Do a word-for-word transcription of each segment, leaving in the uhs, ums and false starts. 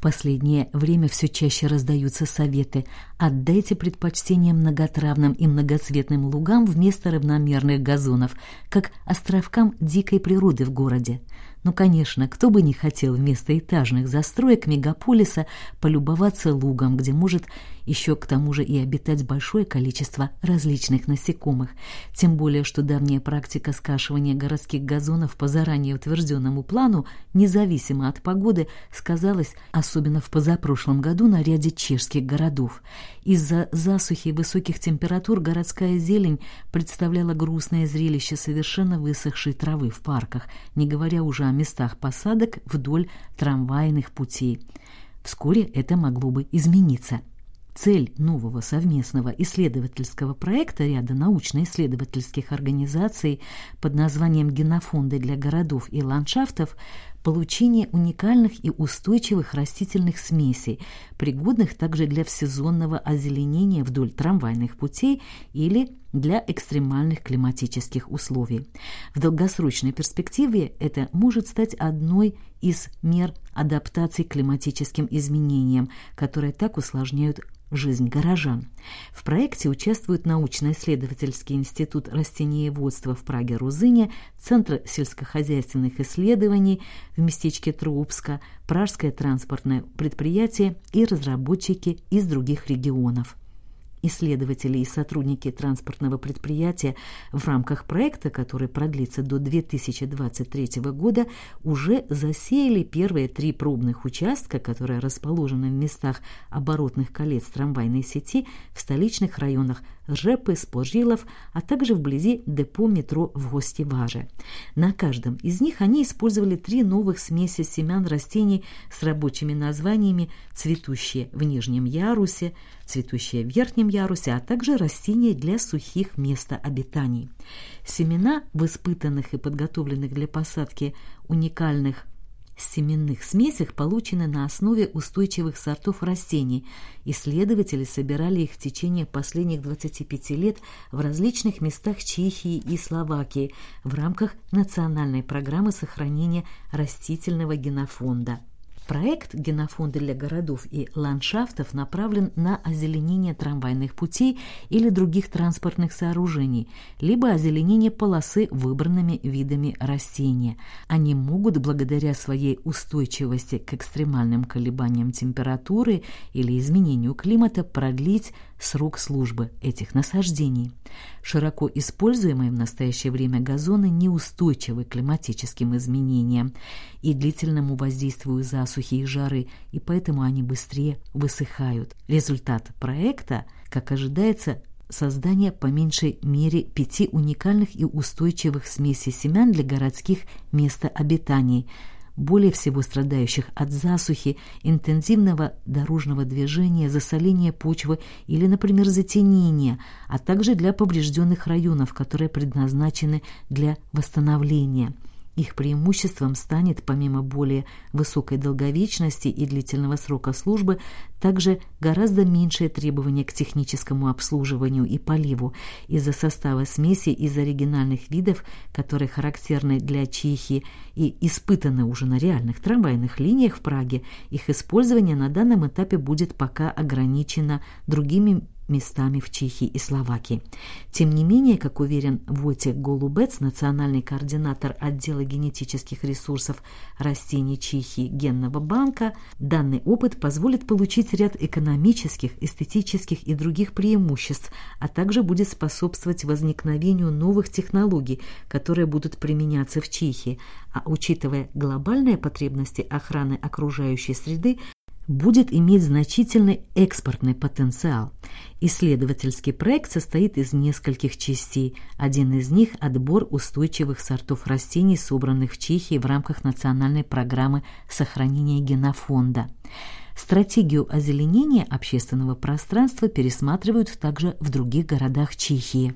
последнее время все чаще раздаются советы: отдайте предпочтение многотравным и многоцветным лугам вместо равномерных газонов, как островкам дикой природы в городе. Ну, конечно, кто бы не хотел вместо этажных застроек мегаполиса полюбоваться лугом, где может еще к тому же и обитать большое количество различных насекомых. Тем более, что давняя практика скашивания городских газонов по заранее утвержденному плану, независимо от погоды, сказалась особенно в позапрошлом году на ряде чешских городов. Из-за засухи и высоких температур городская зелень представляла грустное зрелище совершенно высохшей травы в парках, не говоря уже о местах посадок вдоль трамвайных путей. Вскоре это могло бы измениться. Цель нового совместного исследовательского проекта ряда научно-исследовательских организаций под названием «Генофонды для городов и ландшафтов» – получение уникальных и устойчивых растительных смесей, пригодных также для всесезонного озеленения вдоль трамвайных путей или для экстремальных климатических условий. В долгосрочной перспективе это может стать одной из мер адаптации к климатическим изменениям, которые так усложняют жизнь горожан. В проекте участвуют научно-исследовательский институт растениеводства в Праге-Рузыне, Центр сельскохозяйственных исследований в местечке Троупска, Пражское транспортное предприятие и разработчики из других регионов. Исследователи и сотрудники транспортного предприятия в рамках проекта, который продлится до две тысячи двадцать третьего года, уже засеяли первые три пробных участка, которые расположены в местах оборотных колец трамвайной сети в столичных районах Ржепы, Спожилов, а также вблизи депо метро в Гостеваже. На каждом из них они использовали три новых смеси семян растений с рабочими названиями «цветущие в нижнем ярусе», «цветущие в верхнем ярусе», а также растения для сухих мест обитаний. Семена в испытанных и подготовленных для посадки уникальных семенных смесях получены на основе устойчивых сортов растений. Исследователи собирали их в течение последних двадцати пяти лет в различных местах Чехии и Словакии в рамках национальной программы сохранения растительного генофонда. Проект «Генофонды для городов и ландшафтов» направлен на озеленение трамвайных путей или других транспортных сооружений, либо озеленение полосы выбранными видами растения. Они могут, благодаря своей устойчивости к экстремальным колебаниям температуры или изменению климата, продлить срок службы этих насаждений. Широко используемые в настоящее время газоны неустойчивы к климатическим изменениям и длительному воздействию засухи и жары, и поэтому они быстрее высыхают. Результат проекта, как ожидается, создание по меньшей мере пяти уникальных и устойчивых смесей семян для городских мест обитаний, более всего страдающих от засухи, интенсивного дорожного движения, засоления почвы или, например, затенения, а также для поврежденных районов, которые предназначены для восстановления. Их преимуществом станет, помимо более высокой долговечности и длительного срока службы, также гораздо меньшее требование к техническому обслуживанию и поливу из-за состава смеси из оригинальных видов, которые характерны для Чехии и испытаны уже на реальных трамвайных линиях в Праге. Их использование на данном этапе будет пока ограничено другими местами в Чехии и Словакии. Тем не менее, как уверен Войцех Голубец, национальный координатор отдела генетических ресурсов растений Чехии Генного банка, данный опыт позволит получить ряд экономических, эстетических и других преимуществ, а также будет способствовать возникновению новых технологий, которые будут применяться в Чехии, а учитывая глобальные потребности охраны окружающей среды, будет иметь значительный экспортный потенциал. Исследовательский проект состоит из нескольких частей. Один из них – отбор устойчивых сортов растений, собранных в Чехии в рамках национальной программы сохранения генофонда. Стратегию озеленения общественного пространства пересматривают также в других городах Чехии.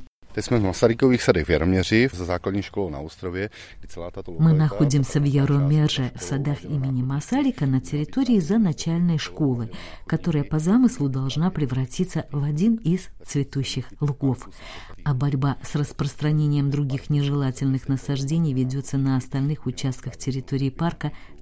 Мы находимся в Яромерже, в садах имени Масарика на территории за начальной школы, которая по замыслу должна превратиться в один из цветущих лугов. А борьба с распространением других нежелательных насаждений ведется на остальных участках территории парка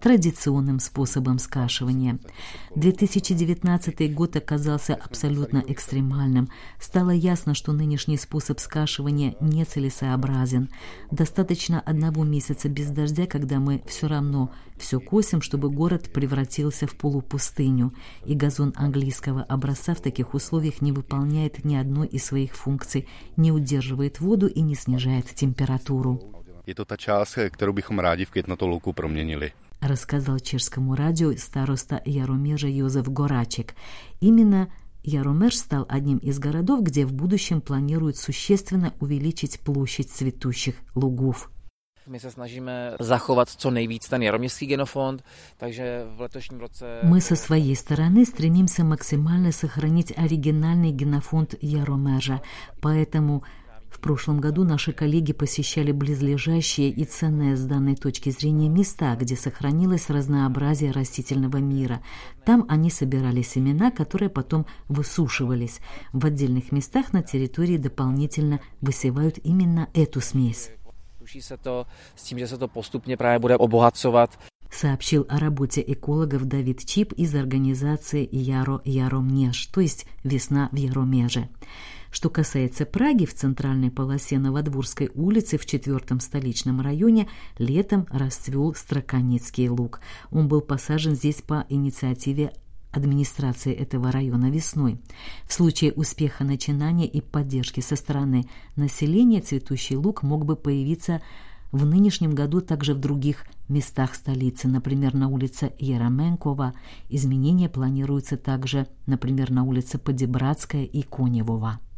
традиционным способом скашивания. две тысячи девятнадцатый год оказался абсолютно экстремальным. Стало ясно, что нынешний способ скашивания нецелесообразен. Достаточно одного месяца без дождя, когда мы все равно все косим, чтобы город превратился в полупустыню, и газон английского образца в таких условиях не выполняет ни одной из своих функций, не удерживает воду и не снижает температуру. Je to ta část, kterou bychom rádi v květnatou louku proměnili. Рассказал чешскому радио староста Яромежа Йозеф Горачек. Именно Яромеж стал одним из городов, где в будущем планируют существенно увеличить площадь цветущих лугов. My se snažíme zachovat co nejvíc ten jaroměřský genofond, takže v letošním roce... Мы со своей стороны стремимся максимально сохранить оригинальный генофонд Яромежа, поэтому в прошлом году наши коллеги посещали близлежащие и ценные с данной точки зрения места, где сохранилось разнообразие растительного мира. Там они собирали семена, которые потом высушивались. В отдельных местах на территории дополнительно высевают именно эту смесь. Se to s tím, že se to postupně právě bude obohacovat. Сообщил о работе экологов Давид Чип из организации Яро Яромеж, то есть «Весна в Яромеже». Что касается Праги, в центральной полосе Новодворской улицы в четвертом столичном районе летом расцвел Строканицкий луг. Он был посажен здесь по инициативе администрации этого района весной. В случае успеха начинания и поддержки со стороны населения цветущий луг мог бы появиться в нынешнем году также в других местах столицы, например, на улице Еременкова. Изменения планируются также, например, на улице Подебратская и Коневого.